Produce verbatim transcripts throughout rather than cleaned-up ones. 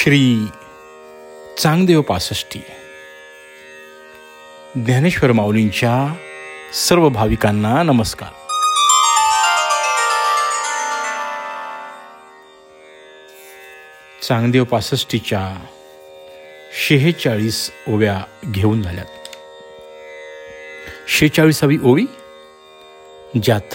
श्री चांगदेव पासष्टी ज्ञानेश्वर माऊलींच्या सर्व भाविकांना नमस्कार. चांगदेव पासष्टीच्या शेहेचाळीस ओव्या घेऊन झाल्यात. शेहेचाळीसावी ओवी, ज्यात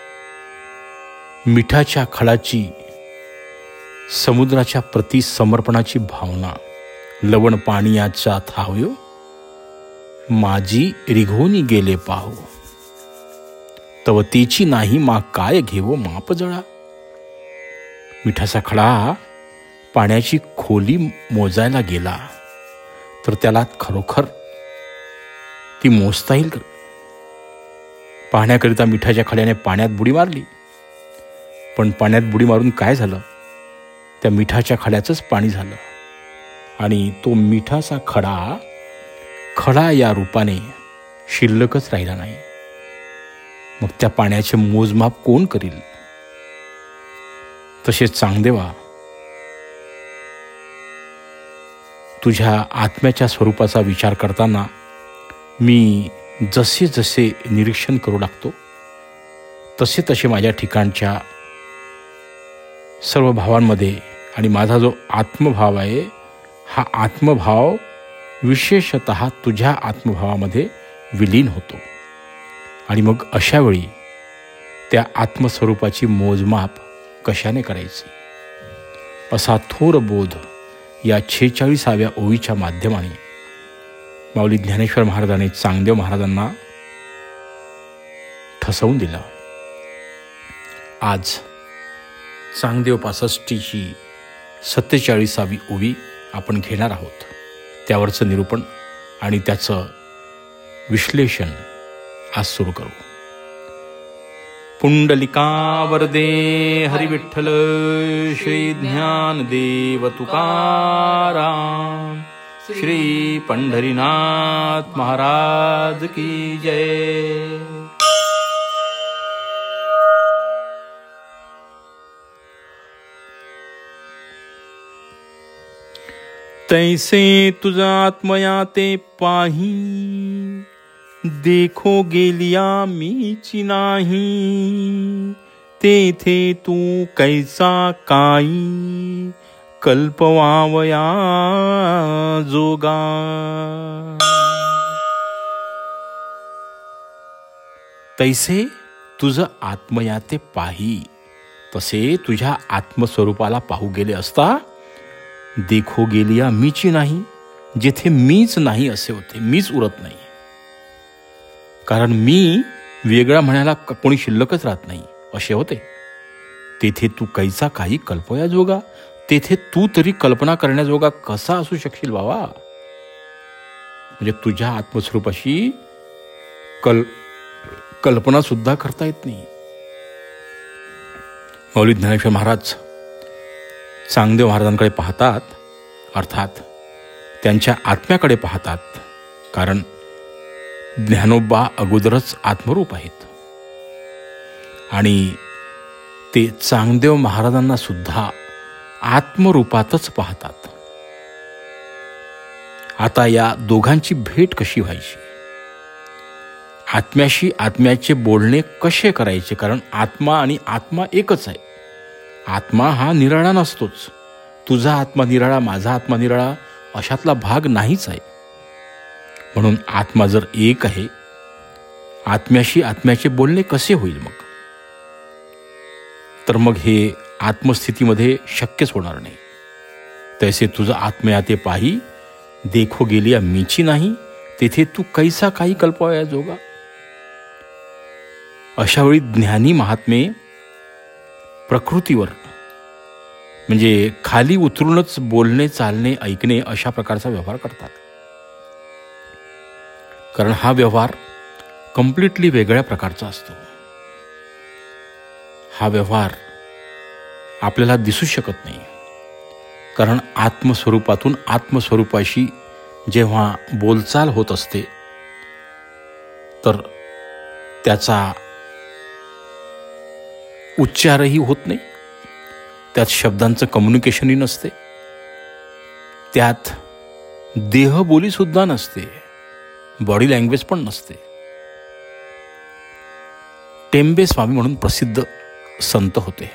मिठाच्या खळाची समुद्राच्या प्रति समर्पणाची भावना, लवण पाणीयाचा थावयो माझी रिघोनी गेले पाहो, तव तेची नाही मा काय घेवो माप जळा. मिठाचा खडा पाण्याची खोली मोजायला गेला तर त्याला खरोखर ती मोजता येईल. पाहण्याकरिता मिठाच्या खड्याने पाण्यात बुडी मारली, पण पाण्यात बुडी मारून काय झालं? त्या मिठाच्या खड्याचंच पाणी झालं आणि तो मिठाचा खडा खडा या रूपाने शिल्लकच राहिला नाही. मग त्या पाण्याचे मोजमाप कोण करील? तसेच चांगदेवा, तुझ्या आत्म्याच्या स्वरूपाचा विचार करताना मी जसे जसे निरीक्षण करू लागतो तसे तसे माझ्या ठिकाणच्या सर्व भावांमध्ये आणि माझा जो आत्मभाव आहे, हा आत्मभाव विशेषतः तुझ्या आत्मभावामध्ये विलीन होतो. आणि मग अशा वेळी त्या आत्मस्वरूपाची मोजमाप कशाने करायची, असा थोर बोध या छेचाळीसाव्या ओवीच्या माध्यमाने माऊली ज्ञानेश्वर महाराजांनी चांगदेव महाराजांना ठसवून दिला. आज चांगदेव पासष्टीची सत्तेचाळीसावी ओवी आपण घेणार आहोत. त्यावरचं निरूपण आणि त्याचं विश्लेषण आज सुरू करू. पुंडलिका वरदे हरी विठ्ठल श्री ज्ञानदेव तुकाराम, श्री पंढरीनाथ महाराज की जय. तैसे तुझा आत्मया ते पाही, देखो गेलिया मीची नाही, तेथे तू कैसा काही कल्पवावया जोगा. तैसे तुझ आत्मया ते पाही, तसे तुझ्या आत्मस्वरूपाला पाहू गेले असता देखो गेलिया मीची नाही, जेथे मीच नाही असे होते. मीच उरत नाही, कारण मी वेगळा म्हणायला कोणी शिल्लकच राहत नाही असे होते. तेथे तू कैसा काही कल्पया जोगा, तेथे तू तरी कल्पना करण्याजोगा कसा असू शकशील बाबा? म्हणजे तुझ्या आत्मस्वरूपाशी कल कल्पना सुद्धा करता येत नाही. माऊली ज्ञानेश्वर महाराज चांगदेव महाराजांकडे पाहतात, अर्थात त्यांच्या आत्म्याकडे पाहतात, कारण ज्ञानोबा अगोदरच आत्मरूप आहेत आणि ते चांगदेव महाराजांना सुद्धा आत्मरूपातच पाहतात. आता या दोघांची भेट कशी व्हायची, आत्म्याशी आत्म्याचे बोलणे कसे करायचे? कारण आत्मा आणि आत्मा एकच आहे. आत्मा हा निराळा नसतोच. तुझा आत्मा निराळा, माझा आत्मा निराळा अशातला भाग नाहीच आहे. म्हणून आत्मा जर एक आहे, आत्म्याशी आत्म्याचे बोलणे कसे होईल मग? तर मग हे आत्मस्थितीमध्ये शक्यच होणार नाही. तैसे तुझं आत्मया ते पाही, देखो गेलिया मीची नाही, तेथे तू कैसा काही कल्पया जोगा. अशा वेळी ज्ञानी महात्मे प्रकृतीवर म्हणजे खाली उतरूनच बोलणे, चालणे, ऐकणे अशा प्रकारचा व्यवहार करतात. कारण हा व्यवहार कम्प्लिटली वेगळ्या प्रकारचा असतो. हा व्यवहार आपल्याला दिसू शकत नाही, कारण आत्मस्वरूपातून आत्मस्वरूपाशी जेव्हा बोलचाल होत असते तर त्याचा उच्चारही होत नाही, त्यात शब्दांचं कम्युनिकेशनही नसते. त्यात देहबोलीसुद्धा नसते, बॉडी लँग्वेज पण नसते. टेंबे स्वामी म्हणून प्रसिद्ध संत होते.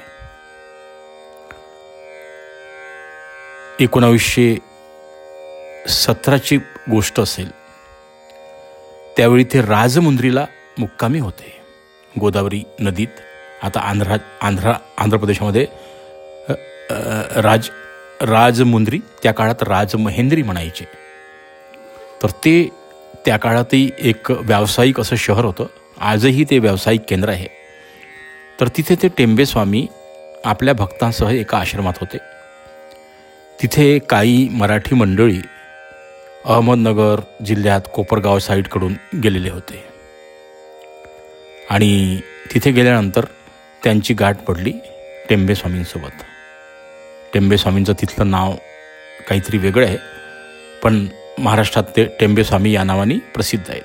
एकोणावीसशे सतराची गोष्ट असेल. त्यावेळी ते राजमुंद्रीला मुक्कामी होते, गोदावरी नदीत. आता आंध्रा आंध्रा आंध्र प्रदेशामध्ये राज राजमुंद्री, त्या काळात राजमहेंद्री म्हणायचे. तर ते त्या काळातही एक व्यावसायिक असं शहर होतं. आजही ते व्यावसायिक केंद्र आहे. तर तिथे ते टेंबे स्वामी आपल्या भक्तांसह एका आश्रमात होते. तिथे काही मराठी मंडळी अहमदनगर जिल्ह्यात कोपरगाव साईडकडून गेलेले होते आणि तिथे गेल्यानंतर त्यांची गाठ पडली टेंबे स्वामींसोबत. टेंबे स्वामींचं तिथलं नाव काहीतरी वेगळं आहे, पण महाराष्ट्रात ते टेंबे स्वामी या नावाने प्रसिद्ध आहेत.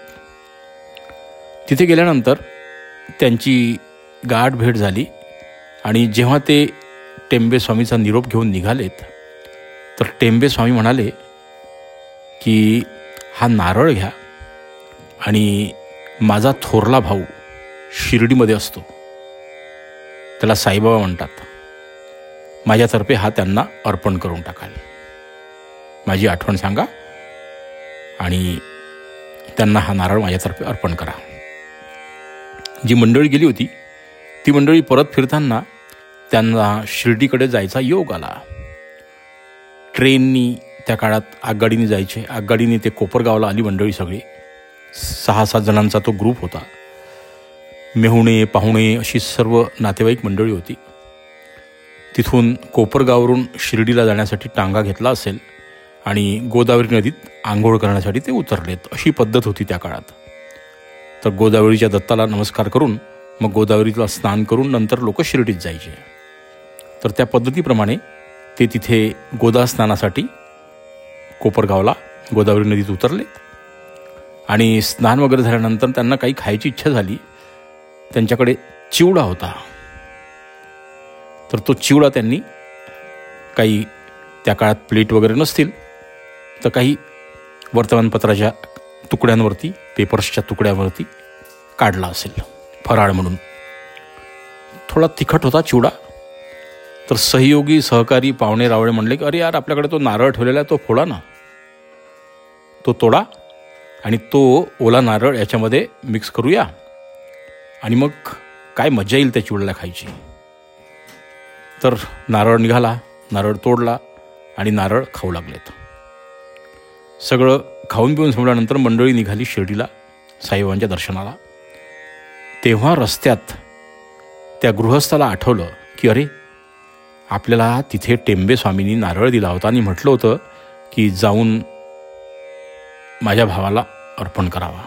तिथे गेल्यानंतर त्यांची गाठ भेट झाली आणि जेव्हा ते टेंबे स्वामीचा निरोप घेऊन निघालेत, तर टेंबे स्वामी म्हणाले की हा नारळ घ्या आणि माझा थोरला भाऊ शिर्डीमध्ये असतो, त्याला साईबाबा म्हणतात, माझ्यातर्फे हा त्यांना अर्पण करून टाकाल. माझी आठवण सांगा आणि त्यांना हा नारळ माझ्यातर्फे अर्पण करा. जी मंडळी गेली होती ती मंडळी परत फिरताना त्यांना शिर्डीकडे जायचा योग आला. ट्रेननी त्या काळात आगगाडीने जायचे. आगगाडीने ते कोपरगावला आली मंडळी सगळी. सहा सात जणांचा तो ग्रुप होता. मेहुणे पाहुणे अशी सर्व नातेवाईक मंडळी होती. तिथून कोपरगाववरून शिर्डीला जाण्यासाठी टांगा घेतला असेल आणि गोदावरी नदीत आंघोळ करण्यासाठी ते उतरलेत. अशी पद्धत होती त्या काळात. तर गोदावरीच्या दत्ताला नमस्कार करून मग गोदावरीला स्नान करून नंतर लोक शिर्डीत जायचे. तर त्या पद्धतीप्रमाणे ते तिथे गोदा स्नानासाठी कोपरगावला गोदावरी नदीत उतरले आणि स्नान वगैरे झाल्यानंतर त्यांना काही खायची इच्छा झाली. त्यांच्याकडे चिवडा होता. तर तो चिवडा त्यांनी काही, त्या काळात प्लेट वगैरे नसतील तर काही वर्तमानपत्राच्या तुकड्यांवरती, पेपर्सच्या तुकड्यावरती काढला असेल फराळ म्हणून. थोडा तिखट होता चिवडा. तर सहयोगी सहकारी पाहुणे रावळे म्हणले की अरे यार, आपल्याकडे तो नारळ ठेवलेला आहे, तो फोडा ना, तो तोडा आणि तो ओला नारळ याच्यामध्ये मिक्स करूया आणि मग काय मजा येईल त्या चिवड्याला खायची. तर नारळ निघाला, नारळ तोडला आणि नारळ खाऊ लागलेत. सगळं खाऊन पिऊन संपल्यानंतर मंडळी निघाली शिर्डीला साईबाबांच्या दर्शनाला. तेव्हा रस्त्यात त्या गृहस्थाला आठवलं की अरे, आपल्याला तिथे टेंबे स्वामींनी नारळ दिला होता आणि म्हटलं होतं की जाऊन माझ्या भावाला अर्पण करावा.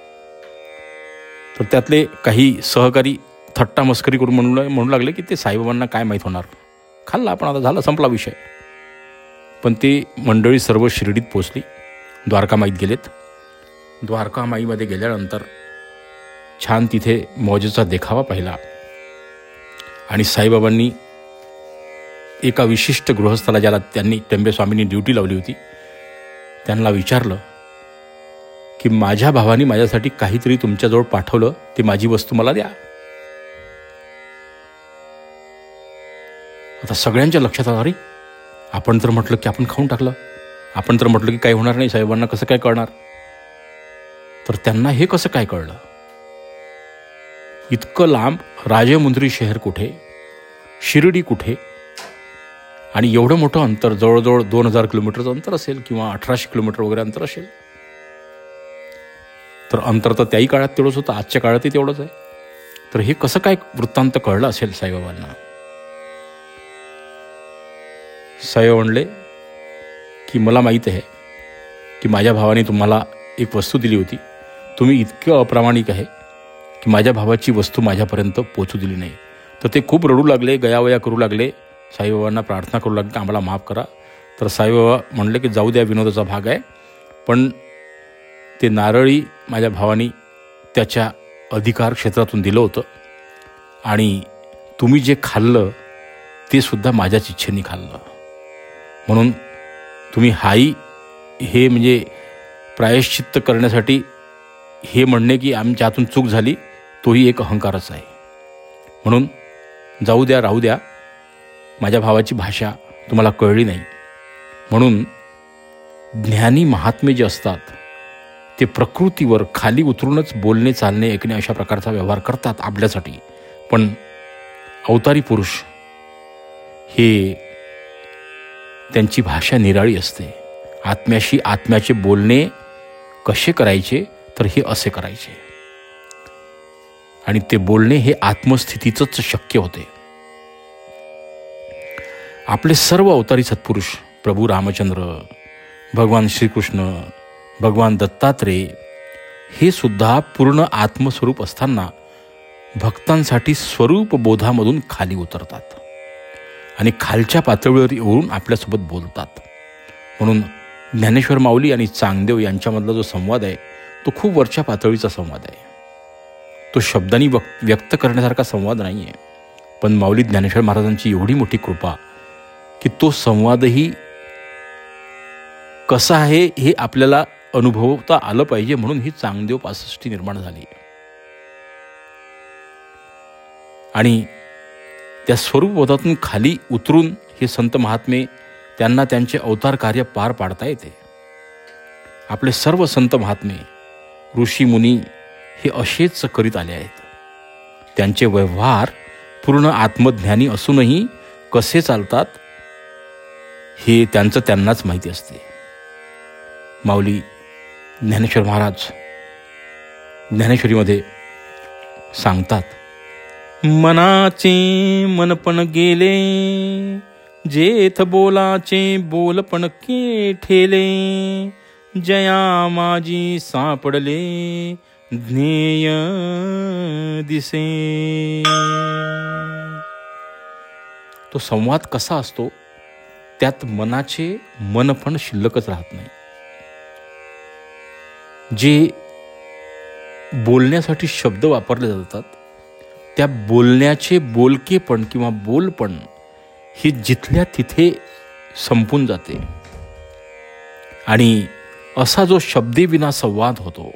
तर त्यातले काही सहकारी थट्टा मस्करी करून म्हणू म्हणू लागले की ते साईबाबांना काय माहीत होणार, खाल्ला आपण, आता झाला, संपला विषय. पण ते मंडळी सर्व शिर्डीत पोचली, द्वारकामाईत गेलेत. द्वारकामाईमध्ये गेल्यानंतर छान तिथे मौजेचा देखावा पाहिला आणि साईबाबांनी एका विशिष्ट गृहस्थाला, ज्याला त्यांनी टेंबे स्वामींनी ड्युटी लावली होती, त्यांना विचारलं की माझ्या भावानी माझ्यासाठी काहीतरी तुमच्याजवळ पाठवलं, ते माझी वस्तू मला द्या. आता सगळ्यांच्या लक्षात आलं, अरे आपण तर म्हटलं की आपण खाऊन टाकलं, आपण तर म्हटलं की काही होणार नाही, साहेबांना कसं काय कळणार. तर त्यांना हे कसं काय कळलं. इतकं लांब राजमुंद्री शहर कुठे, शिर्डी कुठे, आणि एवढं मोठं अंतर, जवळजवळ दोन हजार किलोमीटरचं अंतर असेल किंवा अठराशे किलोमीटर वगैरे अंतर असेल. तर अंतर तर त्याही काळात तेवढंच होतं, आजच्या काळातही तेवढंच आहे. तर हे कसं काय वृत्तांत कळलं असेल साईबाबांना. साईबाबा म्हणले की मला माहीत आहे की माझ्या भावाने तुम्हाला एक वस्तू दिली होती, तुम्ही इतकं अप्रामाणिक आहे की माझ्या भावाची वस्तू माझ्यापर्यंत पोचू दिली नाही. तर ते खूप रडू लागले, गयावया करू लागले, साईबाबांना प्रार्थना करू लागले की आम्हाला माफ करा. तर साईबाबा म्हणले की जाऊ द्या, विनोदाचा भाग आहे, पण ते नारळी माझ्या भावानी त्याच्या अधिकार क्षेत्रातून दिलं होतं आणि तुम्ही जे खाल्लं ते सुद्धा माझ्याच इच्छेने खाल्लं, म्हणून तुम्ही हाई हे म्हणजे प्रायश्चित्त करण्यासाठी हे म्हणणे की आमच्या हातून चूक झाली, तोही एक अहंकारच आहे. म्हणून जाऊ द्या, राहू द्या, माझ्या भावाची भाषा तुम्हाला कळली नाही. म्हणून ज्ञानी महात्मे जे असतात ते प्रकृतीवर खाली उतरूनच बोलणे, चालणे, ऐकणे अशा प्रकारचा व्यवहार करतात आपल्यासाठी. पण अवतारी पुरुष हे त्यांची भाषा निराळी असते. आत्म्याशी आत्म्याचे बोलणे कसे करायचे, तर हे असे करायचे. आणि ते बोलणे हे आत्मस्थितीतच शक्य होते. आपले सर्व अवतारी सत्पुरुष प्रभू रामचंद्र, भगवान श्रीकृष्ण, भगवान दत्तात्रेय हे सुद्धा पूर्ण आत्मस्वरूप असताना भक्तांसाठी स्वरूप बोधामधून खाली उतरतात आणि खालच्या पातळीवर येऊन आपल्यासोबत बोलतात. म्हणून ज्ञानेश्वर माऊली आणि चांगदेव यांच्यामधला जो संवाद आहे तो खूप वरच्या पातळीचा संवाद आहे. तो शब्दांनी व्यक्त करण्यासारखा संवाद नाही आहे. पण माऊली ज्ञानेश्वर महाराजांची एवढी मोठी कृपा की तो संवादही कसा आहे हे आपल्याला अनुभवता आलं पाहिजे, म्हणून ही चांगदेव पासष्टी निर्माण झाली. आणि त्या स्वरूपबोधातून खाली उतरून हे संत महात्मे त्यांना त्यांचे अवतार कार्य पार पाडता येते. आपले सर्व संत महात्मे, ऋषी मुनी हे असेच करीत आले आहेत. त्यांचे व्यवहार पूर्ण आत्मज्ञानी असूनही कसे चालतात हे त्यांचं त्यांनाच माहिती असते. माऊली ज्ञानेश्वर महाराज ज्ञानेश्वरीमध्ये सांगतात, मनाचे मनपण गेले, जेथ बोलाचे बोलपण के ठेले, जया माझी सापडले ज्ञेय दिसे. तो संवाद कसा असतो, त्यात मनाचे मनपण शिल्लकच राहत नाही. जे बोलण्यासाठी शब्द वापरले जातात त्या बोलण्याचे बोलकेपण किंवा बोलपण हे जिथल्या तिथे संपून जाते. आणि असा जो शब्देविना संवाद होतो,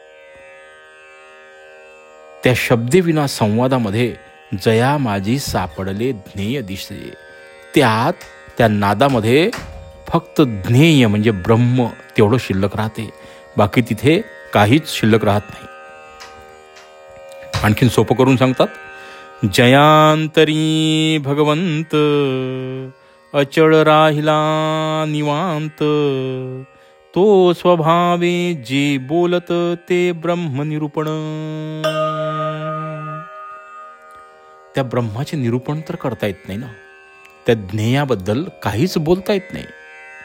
त्या शब्देविना संवादामध्ये जया माझी सापडले ज्ञेय दिसे, त्यात त्या नादामध्ये फक्त ज्ञेय म्हणजे ब्रह्म तेवढं शिल्लक राहते. बाकी तिथे काहीच शिल्लक राहत नाही. आणखीन सोपं करून सांगतात, जयांतरी भगवंत अचळ राहिला निवांत, तो स्वभावे जे बोलत ते ब्रह्म निरूपण. त्या ब्रह्माचे निरूपण तर करता येत नाही ना, त्या ज्ञेयाबद्दल काहीच बोलता येत नाही,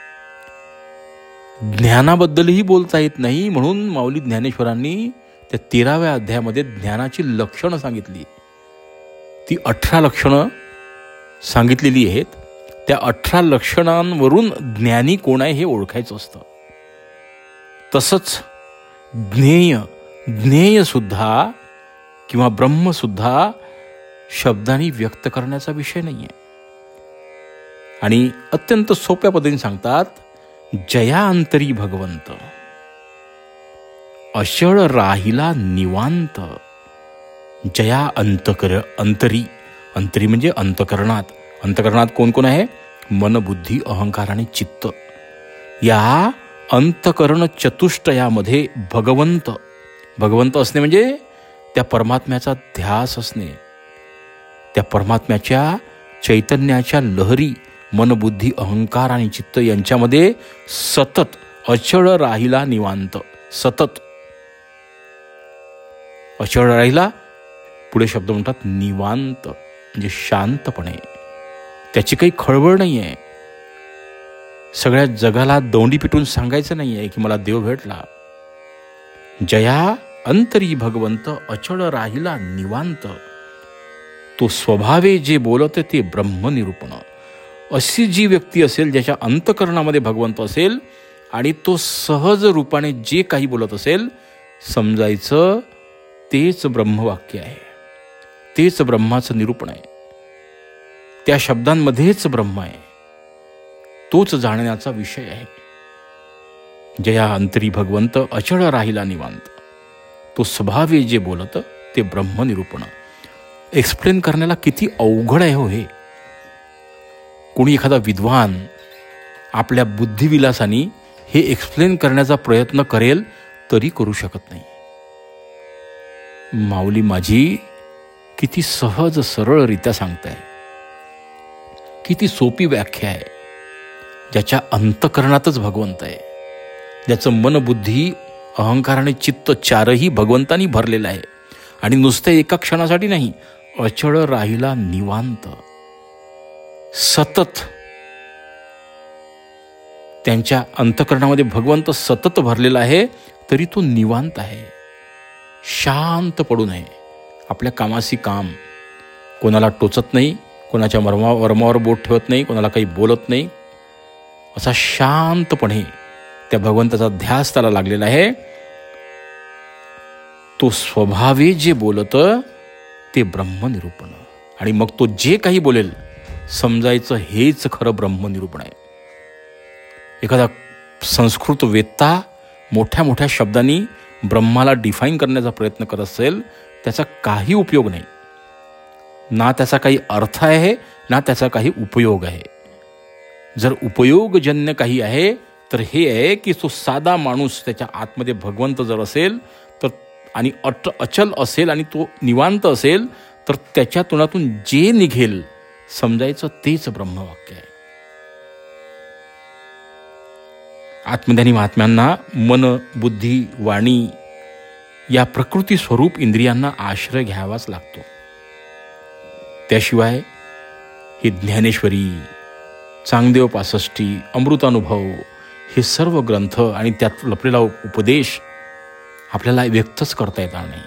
ज्ञानाबद्दलही बोलता येत नाही. म्हणून माऊली ज्ञानेश्वरांनी त्या तेराव्या अध्यायामध्ये ज्ञानाची लक्षणं सांगितली. ती अठरा लक्षणं सांगितलेली आहेत. त्या अठरा लक्षणांवरून ज्ञानी कोण आहे हे ओळखायचं असतं. तसंच ज्ञेय ज्ञेय सुद्धा किंवा ब्रह्म सुद्धा शब्दांनी व्यक्त करण्याचा विषय नाही आहे. आणि अत्यंत सोप्या पद्धतीने सांगतात, जयांतरी भगवंत अचळ राहिला निवांत. जया अंतकर अंतरी अंतरी म्हणजे अंतकरणात. अंतकरणात कोण कोण आहे? मन, बुद्धी, अहंकार आणि चित्त. या अंतकरण चतुष्टयामध्ये भगवंत भगवंत असणे म्हणजे त्या परमात्म्याचा ध्यास असणे, त्या परमात्म्याच्या चैतन्याच्या लहरी मन, बुद्धी, अहंकार आणि चित्त यांच्यामध्ये सतत अचळ राहिला निवांत. सतत अचळ राहिला, पुढे शब्द म्हणतात निवांत म्हणजे शांतपणे. त्याची काही खळबळ नाही आहे. सगळ्या जगाला दौंडी पिटून सांगायचं नाही आहे की मला देव भेटला. जया अंतरी भगवंत अचळ राहिला निवांत, तो स्वभावे जे बोलत ते ब्रह्मनिरूपण. अशी जी व्यक्ती असेल ज्याच्या अंतकरणामध्ये भगवंत असेल आणि तो सहज रूपाने जे काही बोलत असेल, समजायचं तेच ब्रह्मवाक्य आहे, तेच ब्रह्माचं निरूपण आहे. त्या शब्दांमध्येच ब्रह्म आहे. तोच जाणण्याचा विषय आहे. जया अंतरी भगवंत अचळ राहिला निवांत, तो स्वभावे जे बोलत ते ब्रह्मनिरूपण. एक्सप्लेन करण्याला किती अवघड आहे हो हे. कोणी एखादा विद्वान आपल्या बुद्धिविलासाने हे एक्सप्लेन करण्याचा प्रयत्न करेल तरी करू शकत नाही. माऊली माझी किती सहज सरळरित्या सांगताय, किती सोपी व्याख्या आहे, ज्याच्या अंतकरणातच भगवंत आहे, ज्याचं मन बुद्धी अहंकार आणि चित्त चारही भगवंतानी भरलेलं आहे. आणि नुसतं एका क्षणासाठी नाही, अचळ राहिला निवांत. सतत त्यांच्या अंतकरणामध्ये भगवंत सतत भरलेला आहे, तरी तो निवांत आहे. शांत पडू नये. आपल्या कामाशी काम, कोणाला टोचत नाही, कोणाच्या मर्मा वर्मावर बोट ठेवत नाही, कोणाला काही बोलत नाही. असा शांतपणे त्या भगवंताचा ध्यास त्याला लागलेला आहे. तो स्वभावे जे बोलत ते ब्रह्मनिरूपण. आणि मग तो जे काही बोलेल समजायचं हेच खरं ब्रह्मनिरूपण आहे. एखादा संस्कृत वेत्ता मोठ्या मोठ्या शब्दांनी ब्रह्माला डिफाईन करण्याचा प्रयत्न करत असेल, त्याचा काही उपयोग नाही. ना त्याचा काही अर्थ आहे, ना त्याचा काही उपयोग आहे. जर उपयोगजन्य काही आहे तर हे आहे की तो साधा माणूस त्याच्या आतमध्ये भगवंत जर असेल तर, आणि अट अचल असेल आणि तो निवांत असेल, तर त्याच्या तोंडातून जे निघेल समजायचं तेच ब्रह्मवाक्य आहे. आत्मज्ञानी महात्म्यांना मन बुद्धी वाणी या प्रकृती स्वरूप इंद्रियांना आश्रय घ्यावाच लागतो. त्याशिवाय हे ज्ञानेश्वरी, चांगदेव पासष्टी, अमृतानुभव हे सर्व ग्रंथ आणि त्यात लपलेला उपदेश आपल्याला व्यक्तच करता येणार नाही.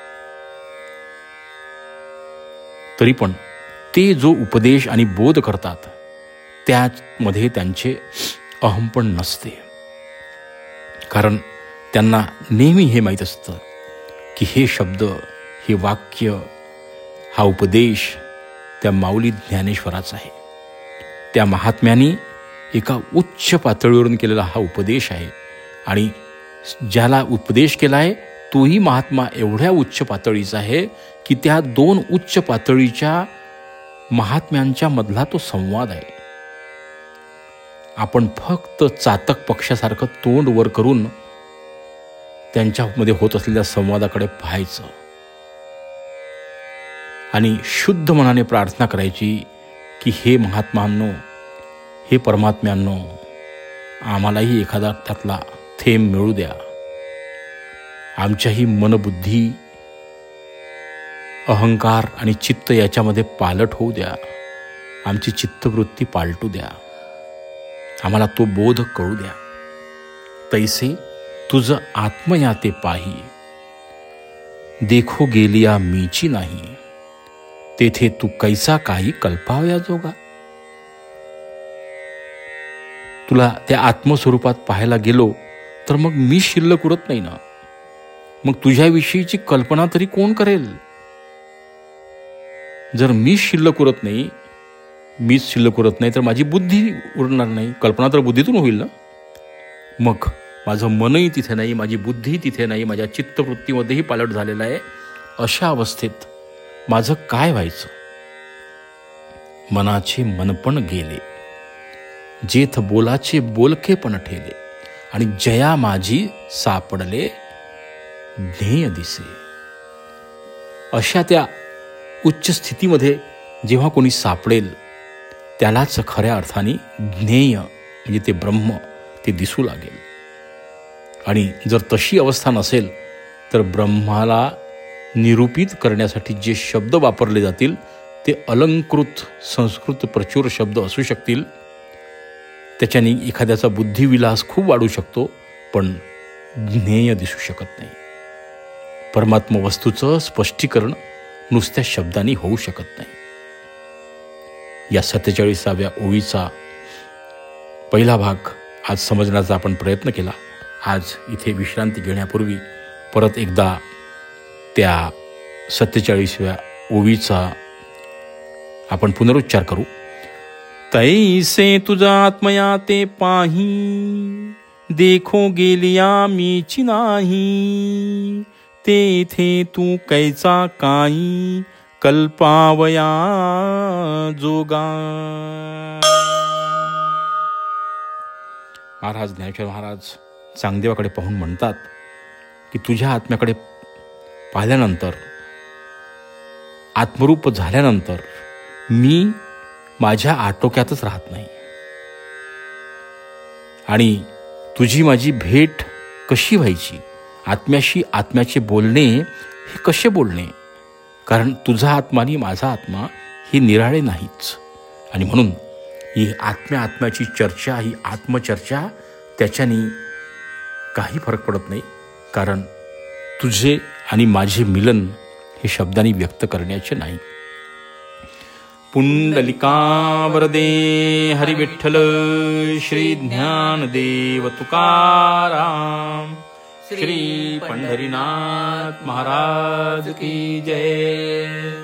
तरी पण ते जो उपदेश आणि बोध करतात त्यामध्ये त्यांचे अहंपण नसते. कारण त्यांना नेहमी हे माहीत असतं की हे शब्द, हे वाक्य, हा उपदेश त्या माऊली ज्ञानेश्वराचा आहे. त्या महात्म्यानी एका उच्च पातळीवरून केलेला हा उपदेश आहे. आणि ज्याला उपदेश केला आहे तोही महात्मा एवढ्या उच्च पातळीचा आहे की त्या दोन उच्च पातळीच्या महात्म्यांच्या मधला तो संवाद आहे. आपण फक्त चातक पक्षासारखं तोंड वर करून त्यांच्यामध्ये होत असलेल्या संवादाकडे पाहायचं आणि शुद्ध मनाने प्रार्थना करायची की हे महात्म्यांनो, हे परमात्म्यांनो, आम्हालाही एखादा त्यातला थेंब मिळू द्या. आमच्याही मनबुद्धी, अहंकार आणि चित्त याच्यामध्ये पालट होऊ द्या. आमची चित्तवृत्ती पालटू द्या. आम्हाला तो बोध कळू द्या. तैसे तुझ आत्मयाते पाही, देखो गेलिया मीची नाही, तेथे तू कैसा काही कल्पावया जोगा. तुला त्या आत्मस्वरूपात पाहायला गेलो तर मग मी शिल्लक उरत नाही ना. मग तुझ्याविषयीची कल्पना तरी कोण करेल? जर मी शिल्लक उरत नाही, मीच शिल्लक उरत नाही, तर माझी बुद्धी उरणार नाही. कल्पना तर बुद्धीतून होईल ना. मग माझं मनही तिथे नाही, माझी बुद्धी तिथे नाही, माझ्या चित्तवृत्तीमध्येही पालट झालेला आहे. अशा अवस्थेत माझं काय व्हायचं? मनाचे मनपण गेले, जेथ बोलाचे बोलके पण ठेले, आणि जया माझी सापडले ध्येय दिसे. अशा त्या उच्च स्थितीमध्ये जेव्हा कोणी सापडेल त्यालाच खऱ्या अर्थाने ज्ञेय म्हणजे ते ब्रह्म ते दिसू लागेल. आणि जर तशी अवस्था नसेल तर ब्रह्माला निरूपित करण्यासाठी जे शब्द वापरले जातील ते अलंकृत संस्कृत प्रचुर शब्द असू शकतील. त्याच्याने एखाद्याचा बुद्धिविलास खूप वाढू शकतो, पण ज्ञेय दिसू शकत नाही. परमात्म वस्तूचं स्पष्टीकरण नुसत्या शब्दांनी होऊ शकत नाही. या सत्तेचाळीसाव्या ओळीचा पहिला भाग आज समजण्याचा आपण प्रयत्न केला. आज इथे विश्रांती घेण्यापूर्वी परत एकदा त्या सत्तेचाळीसव्या ओळीचा आपण पुनरुच्चार करू. तैसे तुझा आत्मया ते पाही, देखो गेलिया मीची नाही. तेथे तू कैचा काई, कल्पावया जोगा. महाराज ज्ञानेश्वर महाराज चांगदेवाकडे पाहून म्हणतात की तुझ्या आत्म्याकडे पाहिल्यानंतर, आत्मरूप झाल्यानंतर मी माझ्या आटोक्यातच राहत नाही. आणि तुझी माझी भेट कशी व्हायची, आत्म्याशी आत्म्याचे बोलणे हे कसे बोलणे, कारण तुझा आत्मा आणि माझा आत्मा हे निराळे नाहीच. आणि म्हणून ही आत्म्या आत्म्याची चर्चा, ही आत्मचर्चा, त्याच्याने काही फरक पडत नाही. कारण तुझे आणि माझे मिलन हे शब्दांनी व्यक्त करण्याचे नाही. पुंडलिका वरदे हरी विठ्ठल श्री ज्ञानदेव तुकाराम. श्री पंढरीनाथ महाराज की जय.